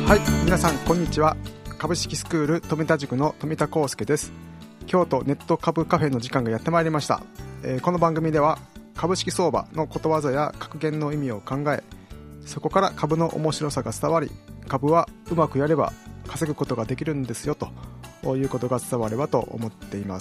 はい、皆さんこんにちは。株式スクール富田塾の富田康介です。京都ネット株カフェの時間がやってまいりました。この番組では株式相場のことわざや格言の意味を考え、そこから株の面白さが伝わり、株はうまくやれば稼ぐことができるんですよということが伝わればと思っています。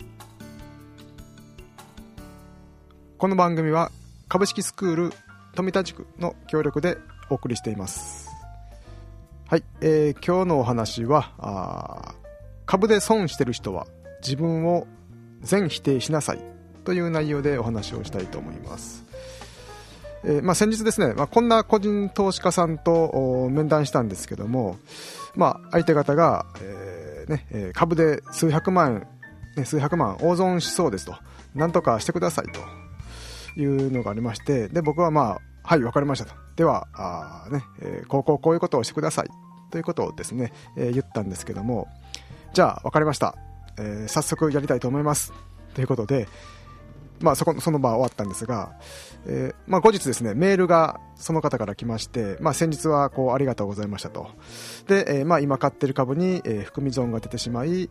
この番組は株式スクール富田塾の協力でお送りしています。はい、今日のお話は株で損してる人は自分を全否定しなさいという内容でお話をしたいと思います。先日ですね、こんな個人投資家さんと面談したんですけども、相手方が、株で数百万大損しそうですと、なんとかしてくださいというのがありまして、で僕ははい、わかりましたと。ではこういうことをしてくださいということをですね、言ったんですけども、じゃあわかりました、早速やりたいと思いますということで、その場は終わったんですが、後日ですね、メールがその方から来まして、先日はありがとうございましたと。で、今買ってる株に、含み損が出てしまい、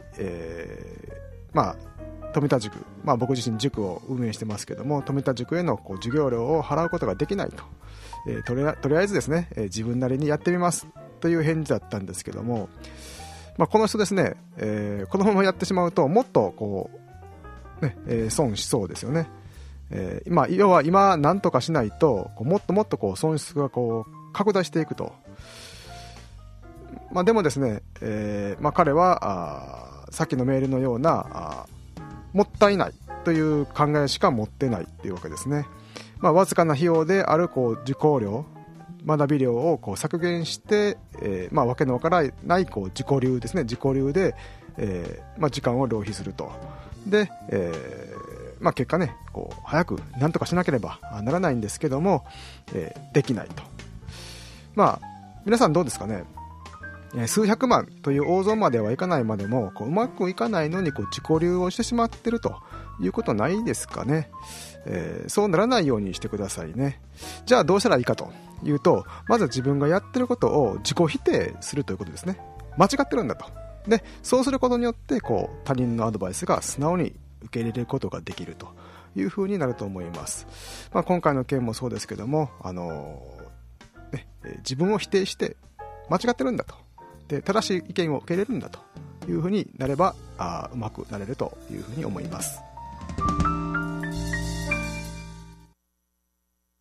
富田塾、僕自身塾を運営してますけども、富田塾への授業料を払うことができないと、とりあえずですね、自分なりにやってみますという返事だったんですけども、この人ですね、このままやってしまうともっと損しそうですよね。要は今何とかしないともっともっと損失が拡大していくと。でもですね、彼はさっきのメールのようなもったいないという考えしか持ってないっていうわけですね。わずかな費用である受講料、学び料を削減して、わけのわからない自己流ですね、自己流で、時間を浪費すると。で、結果ね、早く何とかしなければならないんですけども、できないと。皆さんどうですかね。数百万という大損まではいかないまでもうまくいかないのに自己流をしてしまってるということないですかね。そうならないようにしてくださいね。じゃあどうしたらいいかというと、まず自分がやってることを自己否定するということですね。間違ってるんだと。でそうすることによって他人のアドバイスが素直に受け入れることができるというふうになると思います。今回の件もそうですけども、自分を否定して間違ってるんだと、で正しい意見を受け入れるんだというふうになればうまくなれるというふうに思います。